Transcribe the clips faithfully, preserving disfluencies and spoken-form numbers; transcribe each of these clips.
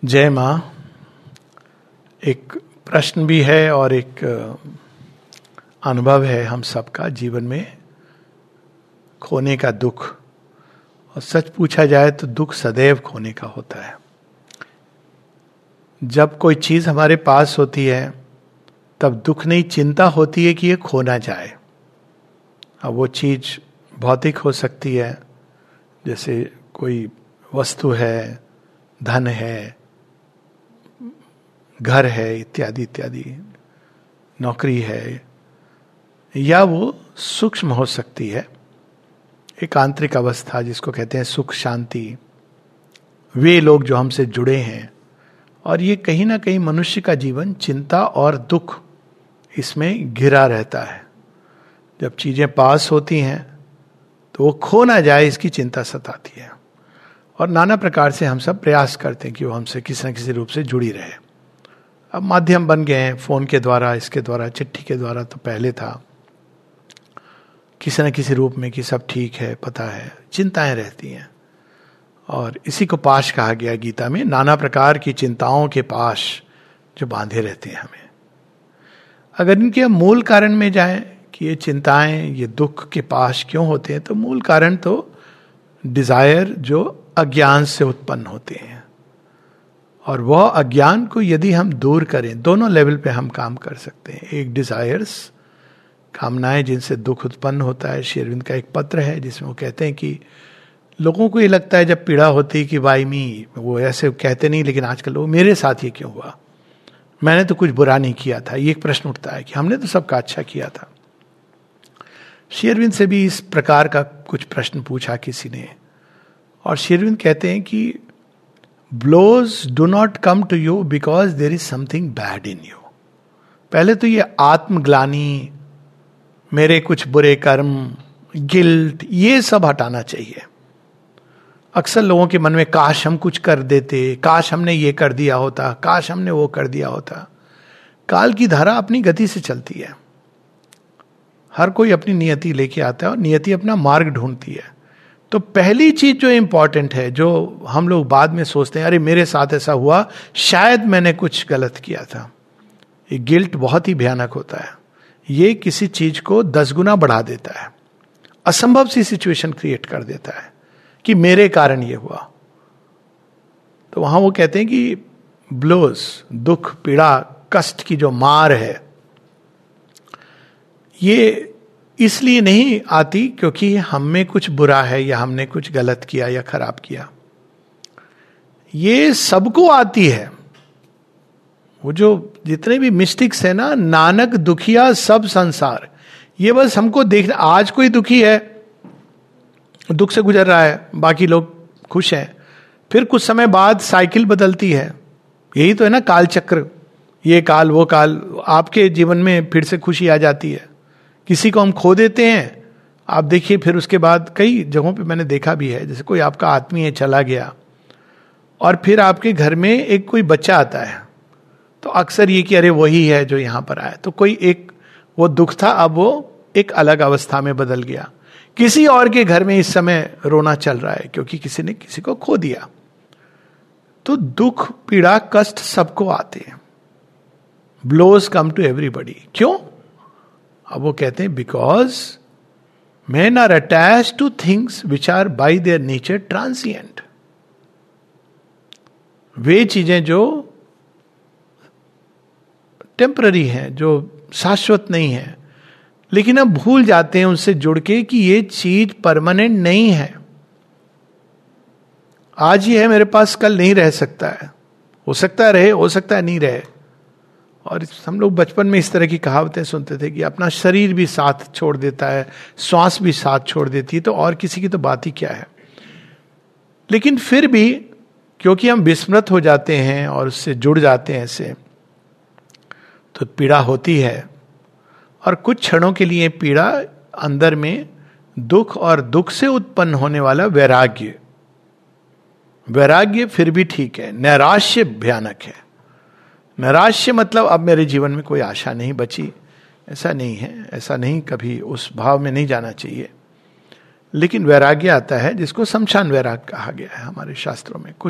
जय माँ। एक प्रश्न भी है और एक अनुभव है हम सबका जीवन में, खोने का दुख। और सच पूछा जाए तो दुख सदैव खोने का होता है। जब कोई चीज हमारे पास होती है तब दुख नहीं, चिंता होती है कि ये खो ना जाए। अब वो चीज भौतिक हो सकती है, जैसे कोई वस्तु है, धन है, घर है, इत्यादि इत्यादि, नौकरी है, या वो सूक्ष्म हो सकती है, एक आंतरिक अवस्था जिसको कहते हैं सुख शांति, वे लोग जो हमसे जुड़े हैं। और ये कहीं ना कहीं मनुष्य का जीवन चिंता और दुख इसमें घिरा रहता है। जब चीजें पास होती हैं तो वो खो ना जाए इसकी चिंता सताती है, और नाना प्रकार से हम सब प्रयास करते हैं कि वो हमसे किसी न किसी रूप से जुड़ी रहे। अब माध्यम बन गए हैं, फोन के द्वारा, इसके द्वारा, चिट्ठी के द्वारा, तो पहले था किसी न किसी रूप में कि सब ठीक है, पता है, चिंताएं रहती हैं। और इसी को पाश कहा गया गीता में, नाना प्रकार की चिंताओं के पाश जो बांधे रहते हैं हमें। अगर इनके मूल कारण में जाएं कि ये चिंताएं, ये दुख के पाश क्यों होते हैं, तो मूल कारण तो डिजायर जो अज्ञान से उत्पन्न होते हैं। और वह अज्ञान को यदि हम दूर करें, दोनों लेवल पे हम काम कर सकते हैं। एक डिजायर्स, कामनाएं जिनसे दुख उत्पन्न होता है। श्री अरविंद का एक पत्र है जिसमें वो कहते हैं कि लोगों को ये लगता है जब पीड़ा होती है कि वाई मी, वो ऐसे कहते नहीं, लेकिन आजकल लोग, मेरे साथ ये क्यों हुआ, मैंने तो कुछ बुरा नहीं किया था। ये एक प्रश्न उठता है कि हमने तो सबका अच्छा किया था। श्री अरविंद से भी इस प्रकार का कुछ प्रश्न पूछा किसी ने, और श्री अरविंद कहते हैं कि blows do not come to you because there is something bad in you. पहले तो ये आत्मग्लानि, मेरे कुछ बुरे कर्म, गिल्ट, ये सब हटाना चाहिए। अक्सर लोगों के मन में काश हम कुछ कर देते, काश हमने ये कर दिया होता, काश हमने वो कर दिया होता। काल की धारा अपनी गति से चलती है, हर कोई अपनी नियति लेके आता है और नियति अपना मार्ग ढूंढती है। तो पहली चीज जो इंपॉर्टेंट है, जो हम लोग बाद में सोचते हैं, अरे मेरे साथ ऐसा हुआ, शायद मैंने कुछ गलत किया था। ये गिल्ट बहुत ही भयानक होता है। ये किसी चीज को दस गुना बढ़ा देता है, असंभव सी सिचुएशन क्रिएट कर देता है कि मेरे कारण ये हुआ। तो वहां वो कहते हैं कि ब्लोज, दुख, पीड़ा, कष्ट की जो मार है, ये इसलिए नहीं आती क्योंकि हम में कुछ बुरा है या हमने कुछ गलत किया या खराब किया। ये सबको आती है। वो जो जितने भी मिस्टिक्स है ना, नानक दुखिया सब संसार, ये बस हमको देखना। आज कोई दुखी है, दुख से गुजर रहा है, बाकी लोग खुश हैं, फिर कुछ समय बाद साइकिल बदलती है। यही तो है ना काल चक्र, ये काल वो काल, आपके जीवन में फिर से खुशी आ जाती है। किसी को हम खो देते हैं, आप देखिए, फिर उसके बाद कई जगहों पे मैंने देखा भी है, जैसे कोई आपका आत्मीय चला गया और फिर आपके घर में एक कोई बच्चा आता है, तो अक्सर ये कि अरे वही है जो यहाँ पर आया। तो कोई एक वो दुख था, अब वो एक अलग अवस्था में बदल गया। किसी और के घर में इस समय रोना चल रहा है क्योंकि किसी ने किसी को खो दिया। तो दुख, पीड़ा, कष्ट सबको आते हैं। Blows come to everybody. क्यों? अब वो कहते हैं because men are attached to things which are by their nature transient. वे चीजें जो टेम्पररी हैं, जो शाश्वत नहीं है, लेकिन अब भूल जाते हैं उनसे जुड़ के कि ये चीज परमानेंट नहीं है। आज ये है मेरे पास, कल नहीं रह सकता है। हो सकता है रहे, हो सकता है नहीं रहे। और हम लोग बचपन में इस तरह की कहावतें सुनते थे कि अपना शरीर भी साथ छोड़ देता है, श्वास भी साथ छोड़ देती है, तो और किसी की तो बात ही क्या है। लेकिन फिर भी क्योंकि हम विस्मृत हो जाते हैं और उससे जुड़ जाते हैं ऐसे, तो पीड़ा होती है। और कुछ क्षणों के लिए पीड़ा, अंदर में दुख, और दुख से उत्पन्न होने वाला वैराग्य, वैराग्य फिर भी ठीक है। नैराश्य भयानक है। नैराश्य मतलब अब मेरे जीवन में कोई आशा नहीं बची, ऐसा नहीं है, ऐसा नहीं, कभी उस भाव में नहीं जाना चाहिए। लेकिन वैराग्य आता है जिसको शमशान वैराग कहा गया है हमारे शास्त्रों में। कुछ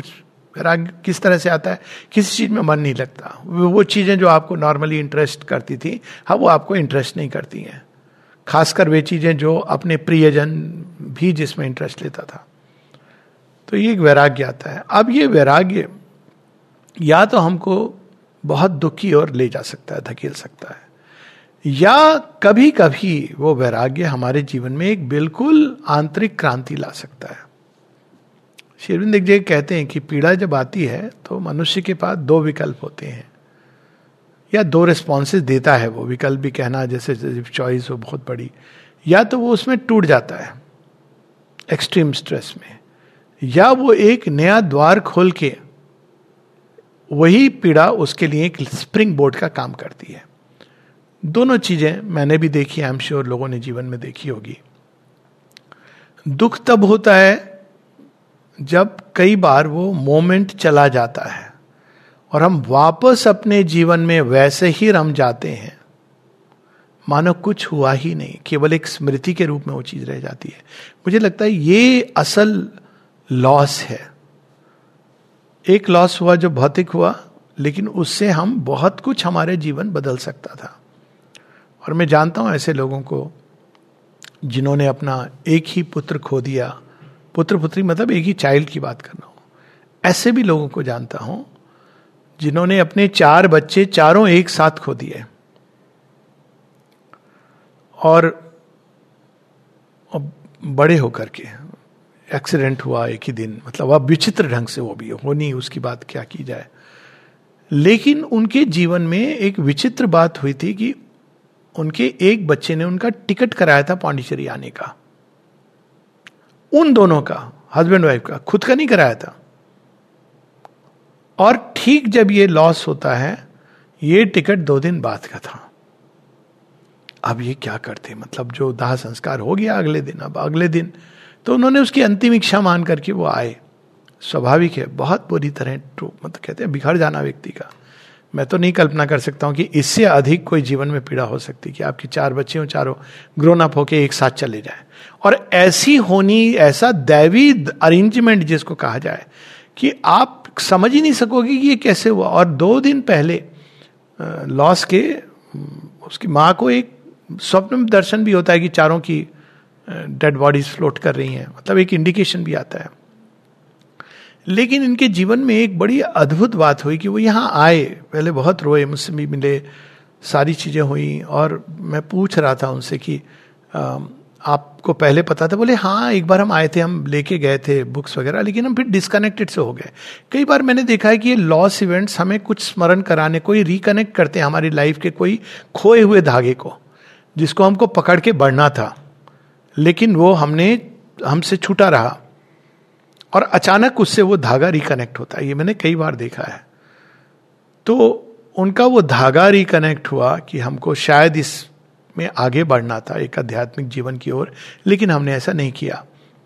वैराग्य किस तरह से आता है? किसी चीज में मन नहीं लगता, वो चीजें जो आपको नॉर्मली इंटरेस्ट करती थी, हाँ वो आपको इंटरेस्ट नहीं करती हैं, खासकर वे चीजें जो अपने प्रियजन भी जिसमें इंटरेस्ट लेता था। तो ये एक वैराग्य आता है। अब ये वैराग्य या तो हमको बहुत दुख की ओर ले जा सकता है, धकेल सकता है, या कभी कभी वो वैराग्य हमारे जीवन में एक बिल्कुल आंतरिक क्रांति ला सकता है। श्री अरविंद एक जगह कहते हैं कि पीड़ा जब आती है तो मनुष्य के पास दो विकल्प होते हैं, या दो रिस्पॉन्सेज देता है वो, विकल्प भी कहना जैसे चॉइस हो बहुत बड़ी, या तो वो उसमें टूट जाता है एक्सट्रीम स्ट्रेस में, या वो एक नया द्वार खोल के वही पीड़ा उसके लिए एक स्प्रिंग बोर्ड का काम करती है। दोनों चीजें मैंने भी देखी, आई एम श्योर लोगों ने जीवन में देखी होगी। दुख तब होता है जब कई बार वो मोमेंट चला जाता है और हम वापस अपने जीवन में वैसे ही रम जाते हैं, मानो कुछ हुआ ही नहीं, केवल एक स्मृति के रूप में वो चीज रह जाती है। मुझे लगता है ये असल लॉस है। एक लॉस हुआ जो भौतिक हुआ, लेकिन उससे हम बहुत कुछ हमारे जीवन बदल सकता था। और मैं जानता हूं ऐसे लोगों को जिन्होंने अपना एक ही पुत्र खो दिया, पुत्र पुत्री मतलब एक ही चाइल्ड की बात कर रहा हूं, ऐसे भी लोगों को जानता हूं जिन्होंने अपने चार बच्चे चारों एक साथ खो दिए, और बड़े होकर के एक्सीडेंट हुआ एक ही दिन, मतलब अब विचित्र ढंग से वो भी हो, नहीं उसकी बात क्या की जाए। लेकिन उनके जीवन में एक विचित्र बात हुई थी कि उनके एक बच्चे ने उनका टिकट कराया था पांडिचेरी आने का, उन दोनों का, हस्बैंड वाइफ का, खुद का नहीं कराया था। और ठीक जब ये लॉस होता है, ये टिकट दो दिन बाद का था। अब ये क्या करते, मतलब जो दाह संस्कार हो गया अगले दिन, अब अगले दिन तो उन्होंने उसकी अंतिम इच्छा मान करके वो आए। स्वाभाविक है, बहुत बुरी तरह मतलब कहते हैं बिखर जाना व्यक्ति का। मैं तो नहीं कल्पना कर सकता हूं कि इससे अधिक कोई जीवन में पीड़ा हो सकती कि आपके चार बच्चे हो, चारों ग्रोन अप होके एक साथ चले जाए, और ऐसी होनी, ऐसा दैवी अरेंजमेंट जिसको कहा जाए कि आप समझ ही नहीं सकोगे कि ये कैसे हुआ। और दो दिन पहले लॉस के उसकी माँ को एक स्वप्न में दर्शन भी होता है कि चारों की डेड बॉडीज फ्लोट कर रही हैं, मतलब एक इंडिकेशन भी आता है। लेकिन इनके जीवन में एक बड़ी अद्भुत बात हुई कि वो यहाँ आए, पहले बहुत रोए, मुझसे भी मिले, सारी चीजें हुई, और मैं पूछ रहा था उनसे कि आ, आपको पहले पता था? बोले हाँ, एक बार हम आए थे, हम लेके गए थे बुक्स वगैरह, लेकिन हम फिर डिस्कनेक्टेड से हो गए। कई बार मैंने देखा है कि ये लॉस इवेंट्स हमें कुछ स्मरण कराने, कोई रिकनेक्ट करते हैं हमारी लाइफ के कोई खोए हुए धागे को, जिसको हमको पकड़ के बढ़ना था, लेकिन वो हमने हमसे छूटा रहा, और अचानक उससे वो धागा रिकनेक्ट होता है। ये मैंने कई बार देखा है। तो उनका वो धागा रिकनेक्ट हुआ कि हमको शायद इस में आगे बढ़ना था एक आध्यात्मिक जीवन की ओर, लेकिन हमने ऐसा नहीं किया।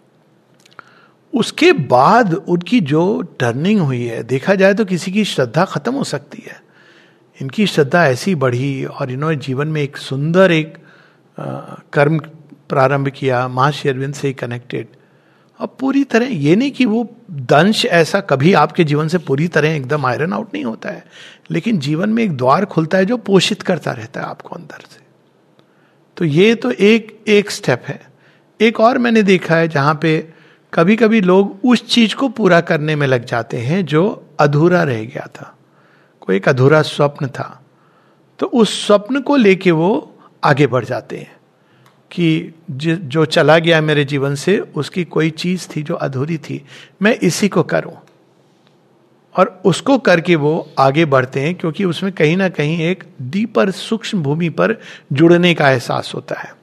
उसके बाद उनकी जो टर्निंग हुई है, देखा जाए तो किसी की श्रद्धा खत्म हो सकती है, इनकी श्रद्धा ऐसी बढ़ी और इन्होंने जीवन में एक सुंदर एक आ, कर्म प्रारंभ किया, मां श्री अरविंद से ही कनेक्टेड। अब पूरी तरह ये नहीं कि वो दंश ऐसा कभी आपके जीवन से पूरी तरह एकदम आयरन आउट नहीं होता है, लेकिन जीवन में एक द्वार खुलता है जो पोषित करता रहता है आपको अंदर से। तो ये तो एक एक स्टेप है। एक और मैंने देखा है जहां पे कभी कभी लोग उस चीज को पूरा करने में लग जाते हैं जो अधूरा रह गया था, कोई एक अधूरा स्वप्न था, तो उस स्वप्न को लेके वो आगे बढ़ जाते हैं कि जो चला गया मेरे जीवन से, उसकी कोई चीज थी जो अधूरी थी, मैं इसी को करूं, और उसको करके वो आगे बढ़ते हैं, क्योंकि उसमें कहीं ना कहीं एक डीपर सूक्ष्म भूमि पर जुड़ने का एहसास होता है।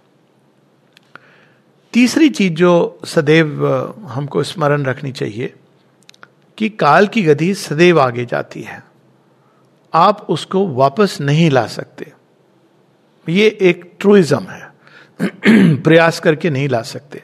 तीसरी चीज जो सदैव हमको स्मरण रखनी चाहिए कि काल की गति सदैव आगे जाती है, आप उसको वापस नहीं ला सकते। ये एक ट्रूइज्म है, प्रयास करके नहीं ला सकते।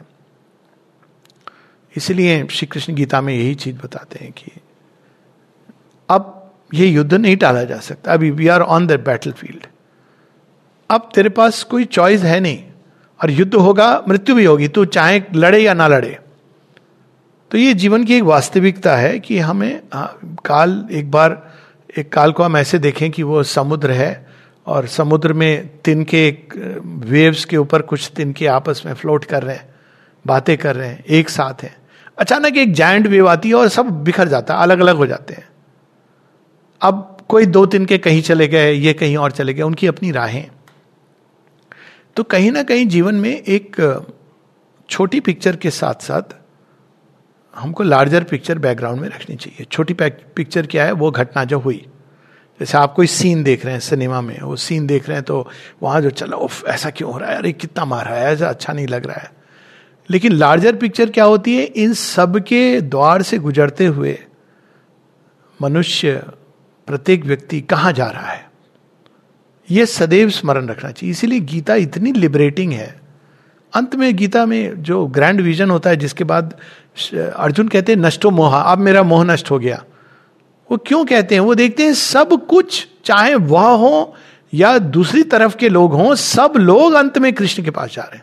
इसलिए श्री कृष्ण गीता में यही चीज बताते हैं कि अब ये युद्ध नहीं टाला जा सकता, अभी we are on the battlefield, अब तेरे पास कोई चॉइस है नहीं, और युद्ध होगा, मृत्यु भी होगी, तू चाहे लड़े या ना लड़े। तो ये जीवन की एक वास्तविकता है कि हमें काल, एक बार एक काल को हम ऐसे देखें कि वो समुद्र है और समुद्र में तिनके, वेव्स के ऊपर कुछ तिनके आपस में फ्लोट कर रहे हैं, बातें कर रहे हैं, एक साथ हैं. अचानक एक जायंट वेव आती है और सब बिखर जाता है, अलग अलग हो जाते हैं. अब कोई दो तिनके कहीं चले गए, ये कहीं और चले गए, उनकी अपनी राहें. तो कहीं ना कहीं जीवन में एक छोटी पिक्चर के साथ साथ हमको लार्जर पिक्चर बैकग्राउंड में रखनी चाहिए. छोटी पिक्चर क्या है? वो घटना जो हुई. जैसे आप कोई सीन देख रहे हैं सिनेमा में, वो सीन देख रहे हैं तो वहां जो चला, उफ ऐसा क्यों हो रहा है, अरे कितना मारा है, ऐसा अच्छा नहीं लग रहा है. लेकिन लार्जर पिक्चर क्या होती है? इन सब के द्वार से गुजरते हुए मनुष्य, प्रत्येक व्यक्ति कहां जा रहा है, यह सदैव स्मरण रखना चाहिए. इसीलिए गीता इतनी लिबरेटिंग है. अंत में गीता में जो ग्रैंड विजन होता है, जिसके बाद अर्जुन कहते हैं नष्टो मोह, अब मेरा मोह नष्ट हो गया. वो क्यों कहते हैं? वो देखते हैं सब कुछ, चाहे वह हो या दूसरी तरफ के लोग हों, सब लोग अंत में कृष्ण के पास जा रहे हैं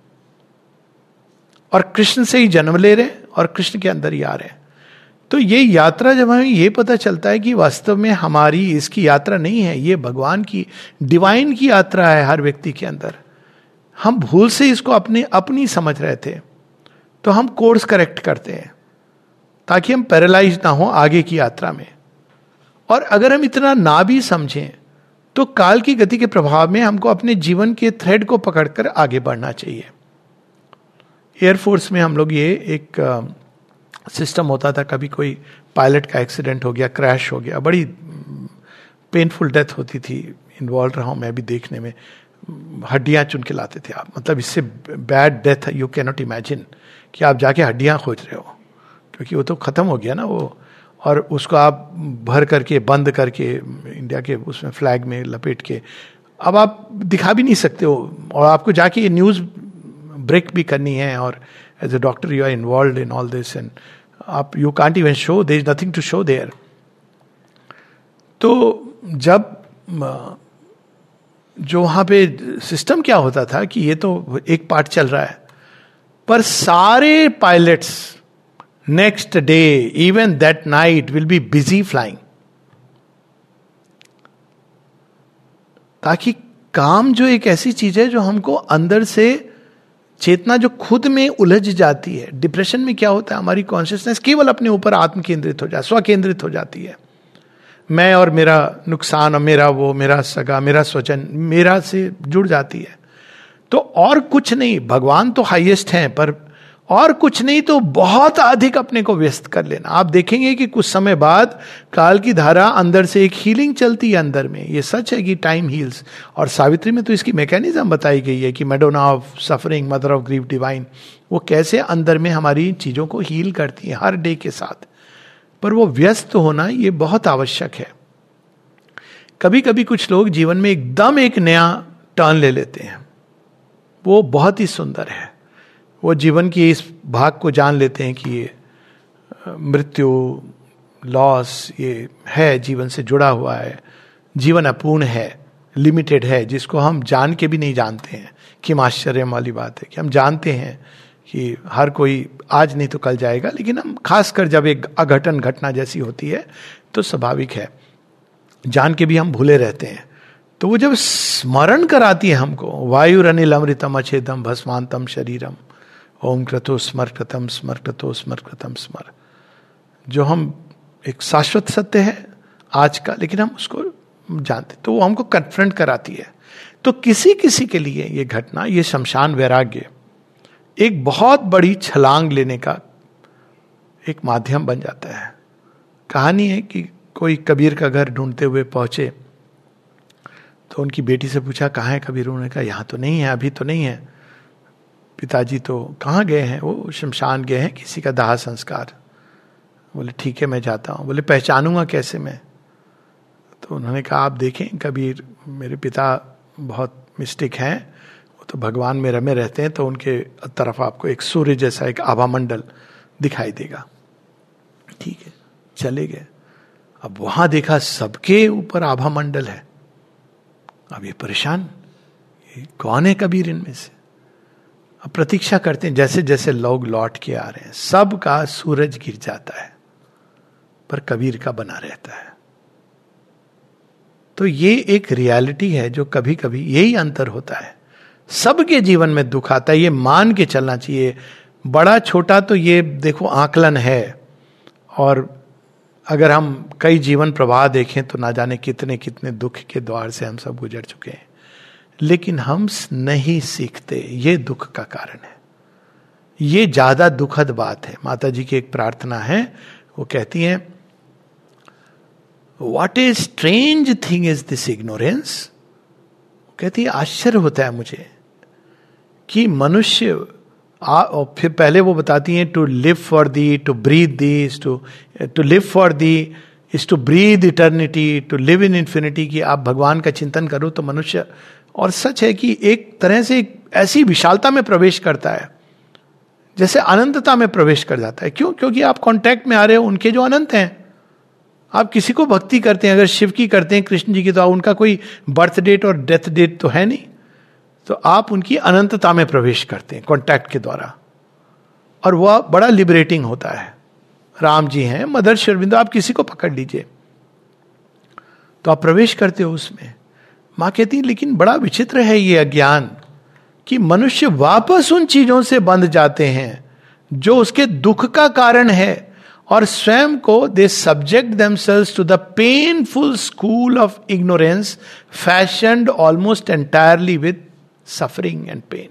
और कृष्ण से ही जन्म ले रहे हैं और कृष्ण के अंदर ही आ रहे हैं. तो ये यात्रा जब हमें ये पता चलता है कि वास्तव में हमारी इसकी यात्रा नहीं है, ये भगवान की, डिवाइन की यात्रा है हर व्यक्ति के अंदर. हम भूल से इसको अपने अपनी समझ रहे थे, तो हम कोर्स करेक्ट करते हैं ताकि हम पैरालाइज ना हो आगे की यात्रा में. और अगर हम इतना ना भी समझें तो काल की गति के प्रभाव में हमको अपने जीवन के थ्रेड को पकड़कर आगे बढ़ना चाहिए. एयरफोर्स में हम लोग, ये एक सिस्टम होता था, कभी कोई पायलट का एक्सीडेंट हो गया, क्रैश हो गया, बड़ी पेनफुल डेथ होती थी. इन्वॉल्व रहा हूं मैं भी देखने में. हड्डियां चुन के लाते थे आप, मतलब इससे bad death you can not imagine कि आप जाके हड्डियां खोज रहे हो, क्योंकि वो तो खत्म हो गया ना वो. और उसको आप भर करके, बंद करके, इंडिया के उसमें फ्लैग में लपेट के, अब आप दिखा भी नहीं सकते हो. और आपको जाके ये न्यूज़ ब्रेक भी करनी है, और as a doctor you are involve in all this, and आप you can't even show, there is nothing to show there. तो जब जो वहां पे सिस्टम क्या होता था कि ये तो एक पार्ट चल रहा है, पर सारे pilots next day, even that night, will be busy flying. ताकि काम जो एक ऐसी चीज है जो हमको अंदर से चेतना जो खुद में उलझ जाती है. डिप्रेशन में क्या होता है? हमारी कॉन्शियसनेस केवल अपने ऊपर आत्म केंद्रित हो जाती, स्व केंद्रित हो जाती है. मैं और मेरा नुकसान, और मेरा वो, मेरा सगा, मेरा स्वजन, मेरा से जुड़ जाती है. तो और कुछ नहीं, भगवान तो हाईएस्ट हैं, पर और कुछ नहीं तो बहुत अधिक अपने को व्यस्त कर लेना. आप देखेंगे कि कुछ समय बाद काल की धारा अंदर से एक हीलिंग चलती है अंदर में. ये सच है कि टाइम हील्स, और सावित्री में तो इसकी मैकेनिज्म बताई गई है कि Madonna of suffering, mother of grief divine, वो कैसे अंदर में हमारी चीजों को हील करती है हर डे के साथ. पर वो व्यस्त होना ये बहुत आवश्यक है. कभी कभी कुछ लोग जीवन में एकदम एक नया टर्न ले लेते हैं, वो बहुत ही सुंदर है. वो जीवन की इस भाग को जान लेते हैं कि ये मृत्यु, लॉस, ये है, जीवन से जुड़ा हुआ है, जीवन अपूर्ण है, लिमिटेड है, जिसको हम जान के भी नहीं जानते हैं. कि आश्चर्य वाली बात है कि हम जानते हैं कि हर कोई आज नहीं तो कल जाएगा, लेकिन हम खासकर जब एक अघटन घटना जैसी होती है तो स्वाभाविक है जान के भी हम भूले रहते हैं. तो वो जब स्मरण कराती है हमको, वायुरनिल अमृतम अछेदम भस्मांतम शरीरम, ओम क्रतो स्मर कृतम स्मर कृतो स्मर कृतम स्मर, जो हम एक शाश्वत सत्य है आज का, लेकिन हम उसको जानते, तो वो हमको कन्फ्रंट कराती है. तो किसी किसी के लिए ये घटना, ये शमशान वैराग्य एक बहुत बड़ी छलांग लेने का एक माध्यम बन जाता है. कहानी है कि कोई कबीर का घर ढूंढते हुए पहुंचे, तो उनकी बेटी से पूछा कहाँ है कबीर. उन्होंने कहा यहाँ तो नहीं है, अभी तो नहीं है. पिताजी तो कहाँ गए हैं? वो शमशान गए हैं, किसी का दाह संस्कार. बोले ठीक है मैं जाता हूँ. बोले पहचानूंगा कैसे मैं? तो उन्होंने कहा आप देखें कबीर, मेरे पिता बहुत मिस्टिक हैं, वो तो भगवान में रमे रहते हैं, तो उनके तरफ आपको एक सूर्य जैसा एक आभा मंडल दिखाई देगा. ठीक है, चले गए. अब वहां देखा सबके ऊपर आभा मंडल है. अब ये परेशान, ये कौन है कबीर इनमें से? प्रतीक्षा करते हैं जैसे जैसे लोग लौट के आ रहे हैं, सबका सूरज गिर जाता है पर कबीर का बना रहता है। तो ये एक रियलिटी है जो कभी कभी यही अंतर होता है। सबके जीवन में दुख आता है, ये मान के चलना चाहिए। बड़ा छोटा तो ये देखो आकलन है, और अगर हम कई जीवन प्रवाह देखें तो ना जाने कितने कितने दुख के द्वार से हम सब गुजर चुके हैं, लेकिन हम नहीं सीखते, ये दुख का कारण है। ये ज्यादा दुखद बात है। माता जी की एक प्रार्थना है, वो कहती हैं, what a strange thing is this ignorance. कहती है आश्चर्य होता है मुझे कि मनुष्य आ, और फिर पहले वो बताती हैं, to live for thee, to breathe thee, to to live for thee is to breathe eternity, to live in infinity. कि आप भगवान का चिंतन करो तो मनुष्य, और सच है कि एक तरह से एक ऐसी विशालता में प्रवेश करता है जैसे अनंतता में प्रवेश कर जाता है। क्यों? क्योंकि आप कांटेक्ट में आ रहे हो उनके जो अनंत हैं। आप किसी को भक्ति करते हैं, अगर शिव की करते हैं, कृष्ण जी की, तो उनका कोई बर्थ डेट और डेथ डेट तो है नहीं, तो आप उनकी अनंतता में प्रवेश करते हैं कांटेक्ट के द्वारा, और वह बड़ा लिबरेटिंग होता है। राम जी हैं, मदर श्रीअरबिंदो, आप किसी को पकड़ लीजिए तो आप प्रवेश करते हो उसमें। मां कहती है लेकिन बड़ा विचित्र है ये अज्ञान कि मनुष्य वापस उन चीजों से बंध जाते हैं जो उसके दुख का कारण है, और स्वयं को they subject themselves to the painful school of ignorance fashioned almost entirely with suffering and pain.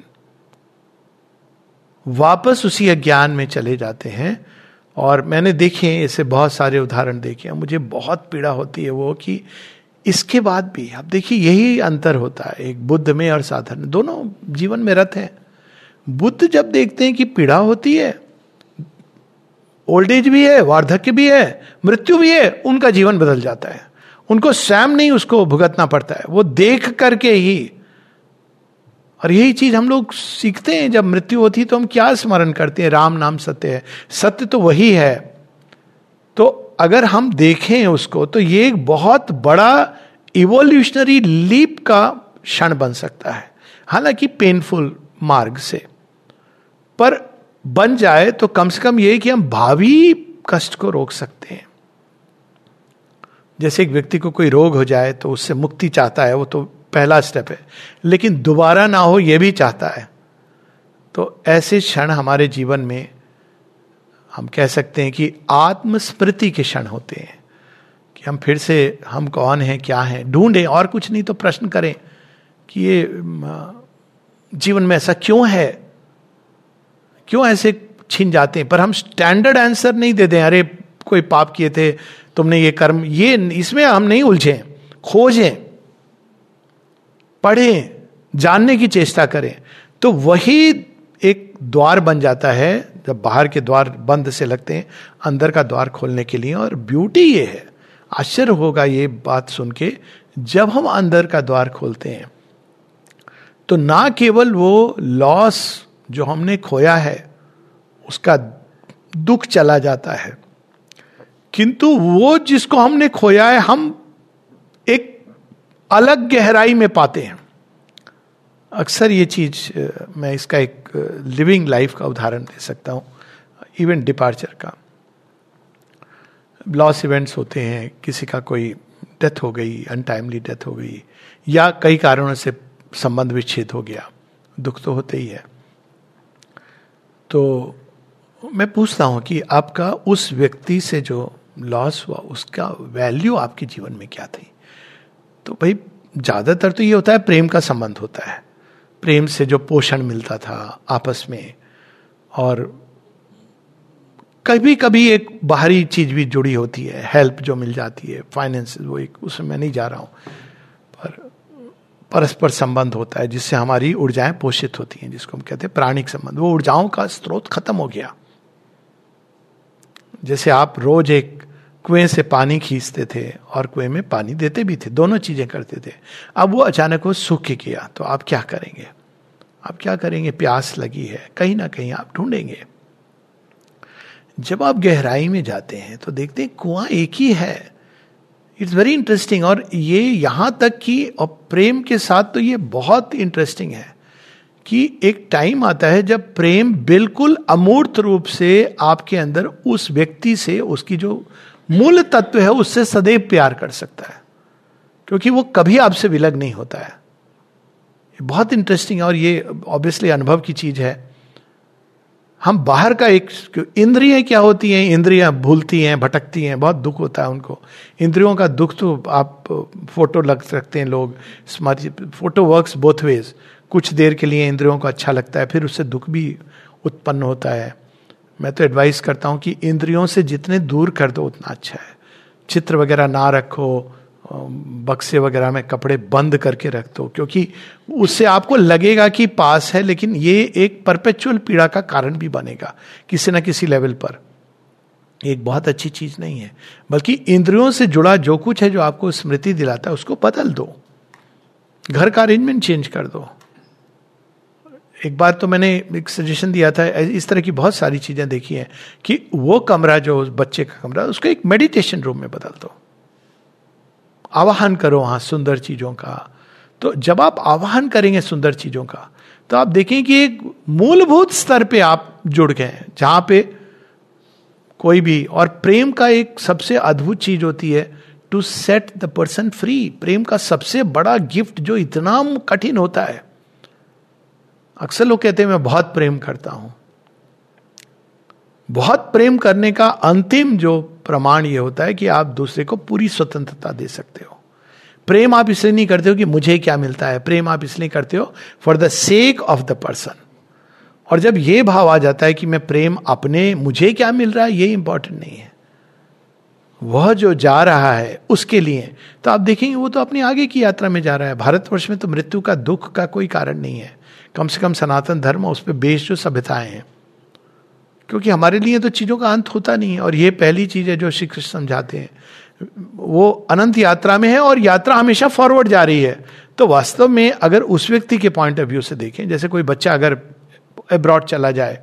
वापस उसी अज्ञान में चले जाते हैं। और मैंने देखे ऐसे बहुत सारे उदाहरण देखे हैं, मुझे बहुत पीड़ा होती है वो कि इसके बाद भी आप देखिए यही अंतर होता है एक बुद्ध में और साधारण, दोनों जीवन में रत हैं। बुद्ध जब देखते हैं कि पीड़ा होती है, ओल्ड एज भी है, वार्धक्य भी है, मृत्यु भी है, उनका जीवन बदल जाता है। उनको स्वयं नहीं उसको भुगतना पड़ता है, वो देख करके ही। और यही चीज हम लोग सीखते हैं, जब मृत्यु होती है तो हम क्या स्मरण करते हैं? राम नाम सत्य है, सत्य तो वही है। तो अगर हम देखें उसको तो ये एक बहुत बड़ा इवोल्यूशनरी लीप का क्षण बन सकता है, हालांकि पेनफुल मार्ग से, पर बन जाए तो कम से कम ये कि हम भावी कष्ट को रोक सकते हैं। जैसे एक व्यक्ति को कोई रोग हो जाए तो उससे मुक्ति चाहता है, वो तो पहला स्टेप है, लेकिन दोबारा ना हो यह भी चाहता है। तो ऐसे क्षण हमारे जीवन में हम कह सकते हैं कि आत्मस्मृति के क्षण होते हैं, कि हम फिर से हम कौन हैं, क्या हैं, ढूंढें, और कुछ नहीं तो प्रश्न करें कि ये जीवन में ऐसा क्यों है, क्यों ऐसे छिन जाते हैं। पर हम स्टैंडर्ड आंसर नहीं दे दें, अरे कोई पाप किए थे तुमने, ये कर्म, ये इसमें हम नहीं उलझें। खोजें, पढ़ें, जानने की चेष्टा करें, तो वही एक द्वार बन जाता है। जब बाहर के द्वार बंद से लगते हैं, अंदर का द्वार खोलने के लिए। और ब्यूटी ये है, आश्चर्य होगा ये बात सुन के, जब हम अंदर का द्वार खोलते हैं तो ना केवल वो लॉस जो हमने खोया है उसका दुख चला जाता है, किंतु वो जिसको हमने खोया है हम एक अलग गहराई में पाते हैं। अक्सर ये चीज, मैं इसका एक लिविंग लाइफ का उदाहरण दे सकता हूं, इवेंट डिपार्चर का। लॉस इवेंट्स होते हैं, किसी का कोई डेथ हो गई, अनटाइमली डेथ हो गई, या कई कारणों से संबंध विच्छेद हो गया, दुख तो होते ही है। तो मैं पूछता हूं कि आपका उस व्यक्ति से जो लॉस हुआ उसका वैल्यू आपके जीवन में क्या थी? तो भाई ज्यादातर तो ये होता है प्रेम का संबंध होता है, प्रेम से जो पोषण मिलता था आपस में, और कभी कभी एक बाहरी चीज भी जुड़ी होती है, हेल्प जो मिल जाती है, फाइनेंस, वो एक, उसमें मैं नहीं जा रहा हूं, पर परस्पर संबंध होता है जिससे हमारी ऊर्जाएं पोषित होती हैं, जिसको हम कहते हैं प्राणिक संबंध। वो ऊर्जाओं का स्रोत खत्म हो गया। जैसे आप रोज एक कुएं से पानी खींचते थे और कुएं में पानी देते भी थे, दोनों चीजें करते थे, अब वो अचानक वो सूख गया, तो आप क्या करेंगे? आप क्या करेंगे? प्यास लगी है, कहीं ना कहीं आप ढूंढेंगे। जब आप गहराई में जाते हैं तो देखते हैं कुआं एक ही है। It's very interesting. और ये यहां तक कि और प्रेम के साथ तो ये बहुत इंटरेस्टिंग है कि एक टाइम आता है जब प्रेम बिल्कुल अमूर्त रूप से आपके अंदर उस व्यक्ति से, उसकी जो मूल तत्व है उससे सदैव प्यार कर सकता है, क्योंकि वो कभी आपसे विलग नहीं होता है। ये बहुत इंटरेस्टिंग है और ये ऑब्वियसली अनुभव की चीज है। हम बाहर का एक, इंद्रियां क्या होती हैं, इंद्रियां भूलती हैं, भटकती हैं, बहुत दुख होता है उनको। इंद्रियों का दुख तो आप फोटो लग सकते हैं, लोग फोटो वर्क्स बोथ वेज। कुछ देर के लिए इंद्रियों को अच्छा लगता है, फिर उससे दुख भी उत्पन्न होता है। मैं तो एडवाइस करता हूं कि इंद्रियों से जितने दूर कर दो उतना अच्छा है। चित्र वगैरह ना रखो, बक्से वगैरह में कपड़े बंद करके रख दो, क्योंकि उससे आपको लगेगा कि पास है, लेकिन ये एक परपेचुअल पीड़ा का कारण भी बनेगा किसी ना किसी लेवल पर। एक बहुत अच्छी चीज नहीं है। बल्कि इंद्रियों से जुड़ा जो कुछ है जो आपको स्मृति दिलाता है उसको बदल दो, घर का अरेंजमेंट चेंज कर दो। एक बार तो मैंने एक सजेशन दिया था, इस तरह की बहुत सारी चीजें देखी हैं कि वो कमरा जो बच्चे का कमरा, उसको एक मेडिटेशन रूम में बदल दो, आवाहन करो वहां सुंदर चीजों का। तो जब आप आवाहन करेंगे सुंदर चीजों का, तो आप देखें कि एक मूलभूत स्तर पे आप जुड़ गए हैं, जहां पे कोई भी, और प्रेम का एक सबसे अद्भुत चीज होती है to set the person free. प्रेम का सबसे बड़ा गिफ्ट जो इतना कठिन होता है, अक्सर लोग कहते हैं मैं बहुत प्रेम करता हूं। बहुत प्रेम करने का अंतिम जो प्रमाण यह होता है कि आप दूसरे को पूरी स्वतंत्रता दे सकते हो। प्रेम आप इसलिए नहीं करते हो कि मुझे क्या मिलता है, प्रेम आप इसलिए करते हो for the sake of the person. और जब यह भाव आ जाता है कि मैं प्रेम अपने, मुझे क्या मिल रहा है ये इंपॉर्टेंट नहीं है, वह जो जा रहा है उसके लिए, तो आप देखेंगे वो तो अपनी आगे की यात्रा में जा रहा है। भारतवर्ष में तो मृत्यु का दुख का कोई कारण नहीं है, कम से कम सनातन धर्म, उस पर बेस्ड जो सभ्यताएं हैं, क्योंकि हमारे लिए तो चीजों का अंत होता नहीं है। और ये पहली चीज है जो श्री कृष्ण समझाते हैं, वो अनंत यात्रा में है और यात्रा हमेशा फॉरवर्ड जा रही है। तो वास्तव में अगर उस व्यक्ति के पॉइंट ऑफ व्यू से देखें, जैसे कोई बच्चा अगर अब्रॉड चला जाए,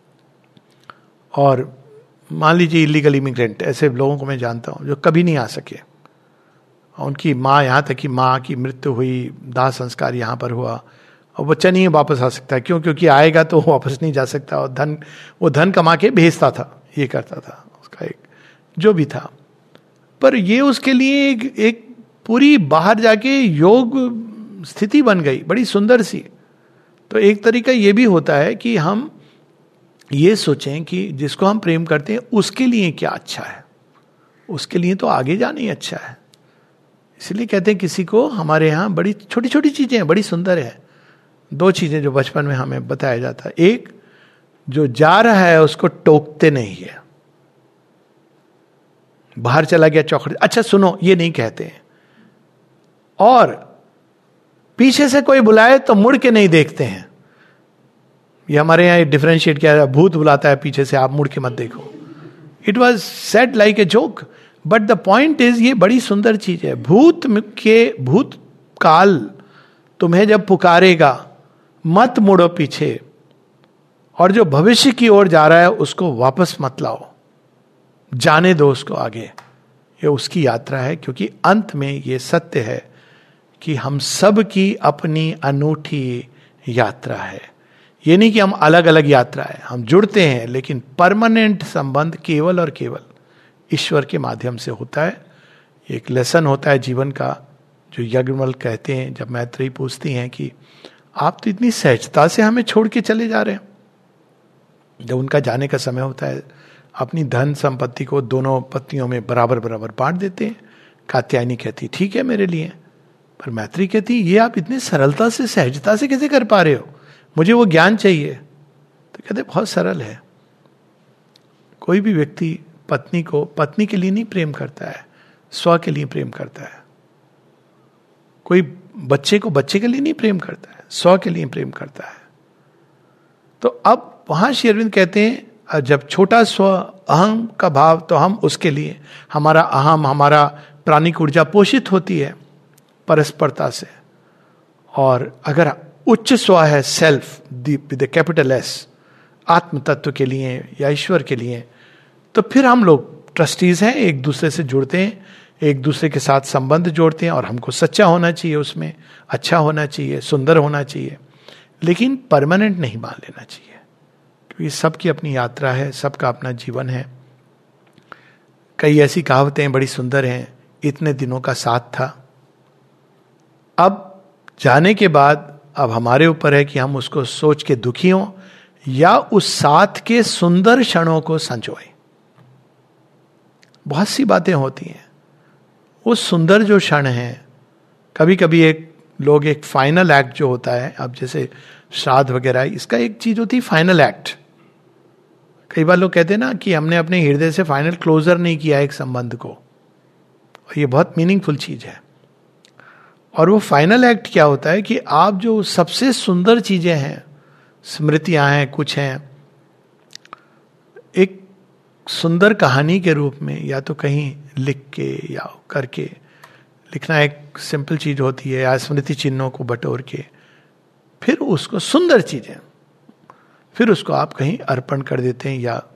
और मान लीजिए इलीगल इमिग्रेंट, ऐसे लोगों को मैं जानता हूं जो कभी नहीं आ सके, उनकी माँ, यहां तक कि माँ की मृत्यु हुई, दाह संस्कार यहां पर हुआ, और बच्चा नहीं वापस आ सकता। क्यों? क्योंकि आएगा तो वापस नहीं जा सकता, और धन, वो धन कमा के भेजता था, ये करता था, उसका एक जो भी था। पर ये उसके लिए एक, एक पूरी बाहर जाके योग स्थिति बन गई, बड़ी सुंदर सी। तो एक तरीका ये भी होता है कि हम ये सोचें कि जिसको हम प्रेम करते हैं उसके लिए क्या अच्छा है, उसके लिए तो आगे जाना ही अच्छा है। इसलिए कहते हैं किसी को, हमारे यहाँ बड़ी छोटी छोटी चीजें हैं, बड़ी सुंदर है। दो चीजें जो बचपन में हमें बताया जाता है, एक, जो जा रहा है उसको टोकते नहीं है। बाहर चला गया चौखट, अच्छा सुनो, ये नहीं कहते हैं। और पीछे से कोई बुलाए तो मुड़ के नहीं देखते हैं। ये हमारे यहाँ डिफरेंशिएट किया, भूत बुलाता है पीछे से, आप मुड़ के मत देखो। It was said like a joke, but the point is, ये बड़ी सुंदर चीज है। भूत के, भूत काल तुम्हें जब पुकारेगा, मत मुड़ो पीछे, और जो भविष्य की ओर जा रहा है उसको वापस मत लाओ, जाने दो उसको आगे। ये उसकी यात्रा है, क्योंकि अंत में ये सत्य है कि हम सब की अपनी अनूठी यात्रा है। ये नहीं कि हम अलग अलग यात्रा है, हम जुड़ते हैं, लेकिन परमानेंट संबंध केवल और केवल ईश्वर के माध्यम से होता है। एक लेसन होता है जीवन का, जो यज्ञवल्क्य कहते हैं, जब मैत्रेयी पूछती हैं कि आप तो इतनी सहजता से हमें छोड़ के चले जा रहे हैं। जब उनका जाने का समय होता है, अपनी धन संपत्ति को दोनों पत्नियों में बराबर बराबर बांट देते हैं। कात्यायनी कहती ठीक है मेरे लिए, पर मैत्रेयी कहती ये आप इतनी सरलता से, सहजता से कैसे कर पा रहे हो, मुझे वो ज्ञान चाहिए। तो कहते बहुत सरल है, कोई भी व्यक्ति पत्नी को पत्नी के लिए नहीं प्रेम करता है, स्व के लिए प्रेम करता है। कोई बच्चे को बच्चे के लिए नहीं प्रेम करता है, स्व के लिए प्रेम करता है। तो अब वहां श्री अरविंद कहते हैं, जब छोटा स्व, अहम का भाव, तो हम उसके लिए, हमारा अहम, हमारा प्राणिक ऊर्जा पोषित होती है परस्परता से। और अगर उच्च स्व है, सेल्फ विद कैपिटल एस, आत्म तत्व के लिए या ईश्वर के लिए, तो फिर हम लोग ट्रस्टीज हैं, एक दूसरे से जुड़ते हैं, एक दूसरे के साथ संबंध जोड़ते हैं, और हमको सच्चा होना चाहिए, उसमें अच्छा होना चाहिए, सुंदर होना चाहिए। लेकिन परमानेंट नहीं मान लेना चाहिए, क्योंकि सबकी अपनी यात्रा है, सबका अपना जीवन है। कई ऐसी कहावतें बड़ी सुंदर हैं, इतने दिनों का साथ था, अब जाने के बाद अब हमारे ऊपर है कि हम उसको सोच के दुखी हों या उस साथ के सुंदर क्षणों को संजोएं। बहुत सी बातें होती हैं, वो सुंदर जो क्षण हैं, कभी कभी एक लोग एक फाइनल एक्ट जो होता है, अब जैसे श्राद्ध वगैरह, इसका एक चीज होती है फाइनल एक्ट। कई बार लोग कहते हैं ना कि हमने अपने हृदय से फाइनल क्लोजर नहीं किया एक संबंध को, और ये बहुत मीनिंगफुल चीज है। और वो फाइनल एक्ट क्या होता है कि आप जो सबसे सुंदर चीजें हैं, स्मृतियां हैं, कुछ हैं, एक सुंदर कहानी के रूप में या तो कहीं लिख के या करके, लिखना एक सिंपल चीज होती है, या स्मृति चिन्हों को बटोर के, फिर उसको सुंदर चीजें, फिर उसको आप कहीं अर्पण कर देते हैं या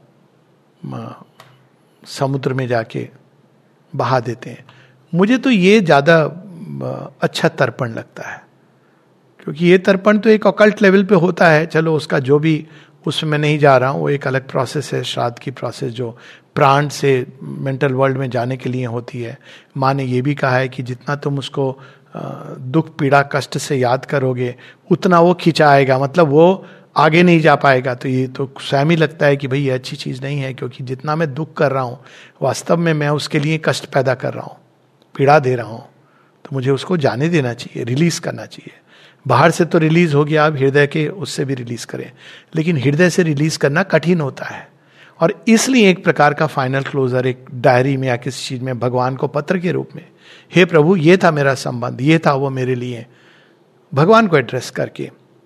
समुद्र में जाके बहा देते हैं। मुझे तो ये ज्यादा अच्छा तर्पण लगता है, क्योंकि ये तर्पण तो एक ऑकल्ट लेवल पे होता है, चलो उसका जो भी, उसमें नहीं जा रहा हूं, वो एक अलग प्रोसेस है, श्राद्ध की प्रोसेस जो प्राण से मेंटल वर्ल्ड में जाने के लिए होती है। माँ ने ये भी कहा है कि जितना तुम उसको दुख पीड़ा कष्ट से याद करोगे उतना वो खिंचाएगा, मतलब वो आगे नहीं जा पाएगा। तो ये तो स्वयं ही लगता है कि भाई ये अच्छी चीज नहीं है, क्योंकि जितना मैं दुख कर रहा हूं वास्तव में मैं उसके लिए कष्ट पैदा कर रहा हूं, पीड़ा दे रहा हूं, तो मुझे उसको जाने देना चाहिए, रिलीज करना चाहिए। बाहर से तो रिलीज हो गया, आप हृदय के उससे भी रिलीज करें, लेकिन हृदय से रिलीज करना कठिन होता है। और इसलिए एक प्रकार का फाइनल क्लोजर एक डायरी में या किसी चीज में भगवान को पत्र के रूप में, हे प्रभु ये था मेरा संबंध, ये था वो मेरे लिए, भगवान को एड्रेस करके,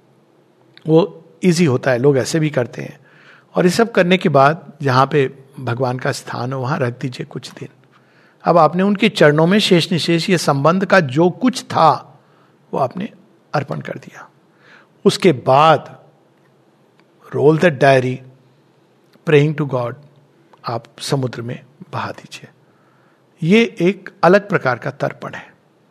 वो इजी होता है, लोग ऐसे भी करते हैं। और ये सब करने के बाद जहां पे भगवान का स्थान हो वहां रख दीजिए कुछ दिन। अब आपने उनके चरणों में शेष निशेष ये संबंध का जो कुछ था वो आपने अर्पण कर दिया। उसके बाद roll that diary, praying to God, आप समुद्र में बहा दीजिए। ये एक अलग प्रकार का तर्पण है,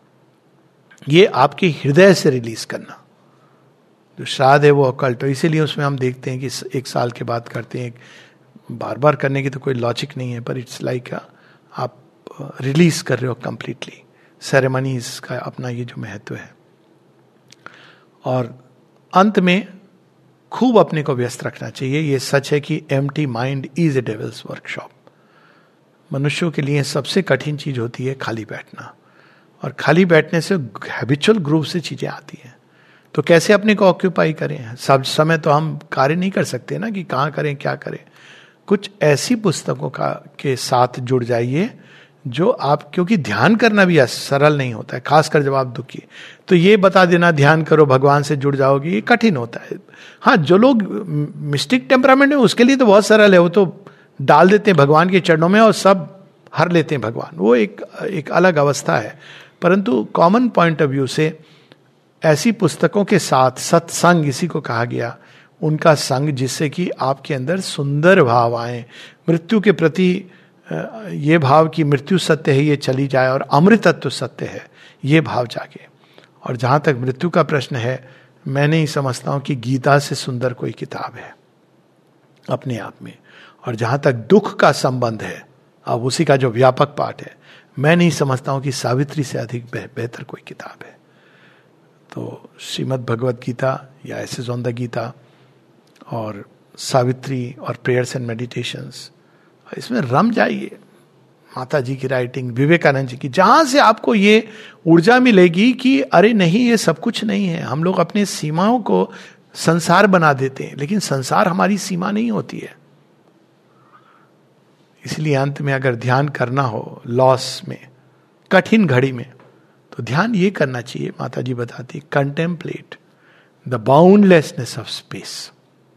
ये आपके हृदय से रिलीज करना। जो श्राद्ध है वो अकल्ट, तो इसीलिए उसमें हम देखते हैं कि एक साल के बाद करते हैं, बार बार करने की तो कोई लॉजिक नहीं है, पर इट्स लाइक आप रिलीज कर रहे हो कंप्लीटली। सेरेमनीज का अपना ये जो महत्व है। और अंत में खूब अपने को व्यस्त रखना चाहिए। ये सच है कि empty mind is a devil's workshop. मनुष्यों के लिए सबसे कठिन चीज होती है खाली बैठना, और खाली बैठने से हैबिचुअल ग्रुप से चीजें आती हैं। तो कैसे अपने को ऑक्यूपाई करें? सब समय तो हम कार्य नहीं कर सकते ना, कि कहाँ करें क्या करें। कुछ ऐसी पुस्तकों का के साथ जुड़ जाइए जो आप, क्योंकि ध्यान करना भी सरल नहीं होता है, खासकर जब आप दुखी, तो ये बता देना ध्यान करो भगवान से जुड़ जाओगे, ये कठिन होता है। हाँ, जो लोग मिस्टिक टेम्परामेंट है उसके लिए तो बहुत सरल है, वो तो डाल देते हैं भगवान के चरणों में और सब हर लेते हैं भगवान, वो एक एक अलग अवस्था है। परंतु कॉमन पॉइंट ऑफ व्यू से ऐसी पुस्तकों के साथ सत्संग, इसी को कहा गया, उनका संग, जिससे कि आपके अंदर सुंदर भाव आए, मृत्यु के प्रति ये भाव कि मृत्यु सत्य है ये चली जाए और अमृतत्व सत्य है ये भाव जागे। और जहां तक मृत्यु का प्रश्न है, मैं नहीं समझता हूं कि गीता से सुंदर कोई किताब है अपने आप में। और जहां तक दुख का संबंध है, अब उसी का जो व्यापक पाठ है, मैं नहीं समझता हूं कि सावित्री से अधिक बेहतर कोई किताब है। तो श्रीमद् भगवद गीता या एसेज ऑन द गीता और सावित्री और प्रेयर्स एंड मेडिटेशंस, इसमें रम जाइए। माता जी की राइटिंग, विवेकानंद जी की, जहां से आपको ये ऊर्जा मिलेगी कि अरे नहीं, ये सब कुछ नहीं है। हम लोग अपने सीमाओं को संसार बना देते हैं, लेकिन संसार हमारी सीमा नहीं होती है। इसलिए अंत में अगर ध्यान करना हो लॉस में, कठिन घड़ी में, तो ध्यान ये करना चाहिए, माता जी बताती, contemplate the boundlessness of space.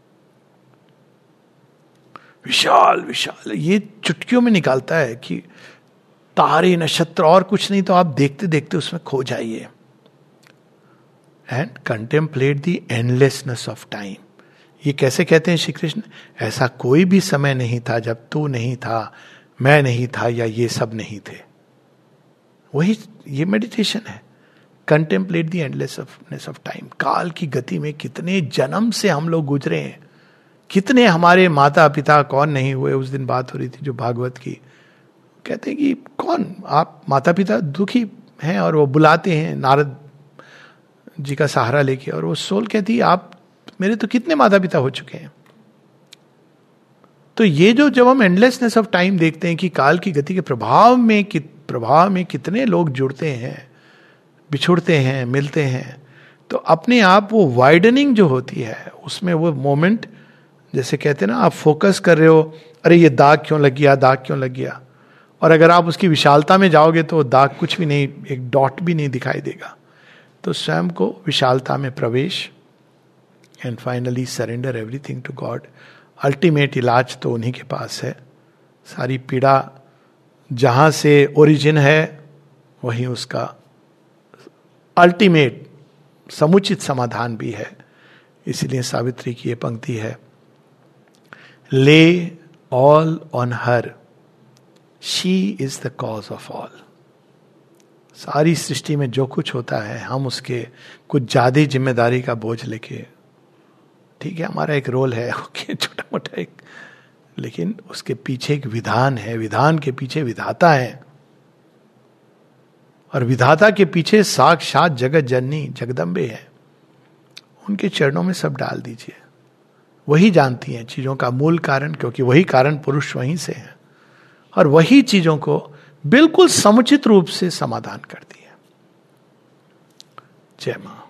विशाल विशाल, ये चुटकियों में निकालता है कि तारे नक्षत्र और कुछ नहीं, तो आप देखते देखते उसमें खो जाइए। And contemplate the endlessness of time. ये कैसे कहते हैं श्री कृष्ण? ऐसा कोई भी समय नहीं था जब तू नहीं था, मैं नहीं था, या ये सब नहीं थे। वही ये मेडिटेशन है। Contemplate the endlessness of time. काल की गति में कितने जन्म से हम लोग गुजरे हैं, कितने हमारे माता पिता कौन नहीं हुए. उस दिन बात हो रही थी जो भागवत की, कहते हैं कि कौन आप माता पिता दुखी हैं और वो बुलाते हैं नारद जी का सहारा लेके, और वो सोल कहती है आप मेरे तो कितने माता पिता हो चुके हैं. तो ये जो जब हम एंडलेसनेस ऑफ टाइम देखते हैं कि काल की गति के प्रभाव में कि प्रभाव में कितने लोग जुड़ते हैं, बिछुड़ते हैं, मिलते हैं, तो अपने आप वो वाइडनिंग जो होती है उसमें वो मोमेंट, जैसे कहते हैं ना आप फोकस कर रहे हो, अरे ये दाग क्यों लग गया, दाग क्यों लग गया, और अगर आप उसकी विशालता में जाओगे तो दाग कुछ भी नहीं, एक डॉट भी नहीं दिखाई देगा. तो स्वयं को विशालता में प्रवेश, and finally surrender everything to God. Ultimate इलाज तो उन्हीं के पास है. सारी पीड़ा जहां से ओरिजिन है वहीं उसका अल्टीमेट समुचित समाधान भी है. इसीलिए सावित्री की ये पंक्ति है, lay all on her, she is the cause of all. सारी सृष्टि में जो कुछ होता है हम उसके कुछ ज्यादा जिम्मेदारी का बोझ लेके, ठीक है हमारा एक रोल है, ओके छोटा मोटा एक, लेकिन उसके पीछे एक विधान है, विधान के पीछे विधाता है, और विधाता के पीछे साक्षात जगत जननी जगदम्बे है. उनके चरणों में सब डाल दीजिए, वही जानती हैं चीजों का मूल कारण, क्योंकि वही कारण पुरुष वहीं से है, और वही चीजों को बिल्कुल समुचित रूप से समाधान करती है. जय मां.